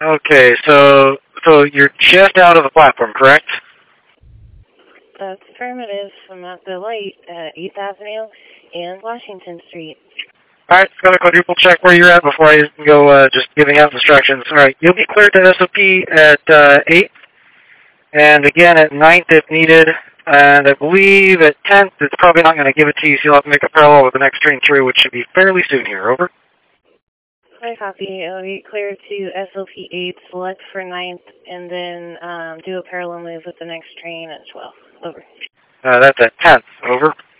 Okay, so you're just out of the platform, correct? That's affirmative. I'm at the light at 8th Avenue and Washington Street. All right, going to quadruple check where you're at before I go just giving out instructions. All right, you'll be cleared to SOP at 8th, and again at 9th if needed. And I believe at 10th, it's probably not going to give it to you, so you'll have to make a parallel with the next train through, which should be fairly soon here. Over. I copy. It'll be cleared to SOP 8, select for 9th, and then do a parallel move with the next train at 12. Over. That's at 10th. Over.